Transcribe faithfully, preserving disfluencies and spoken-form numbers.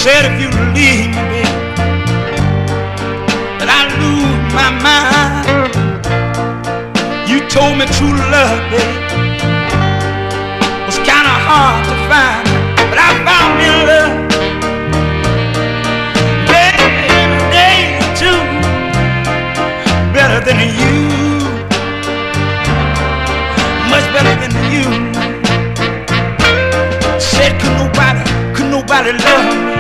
said if you leave me, baby, that I lose my mind. You told me true love, baby, was kinda hard to find, but I found me love. Baby, in a day or two, better than you, much better than you. Said could nobody, could nobody love me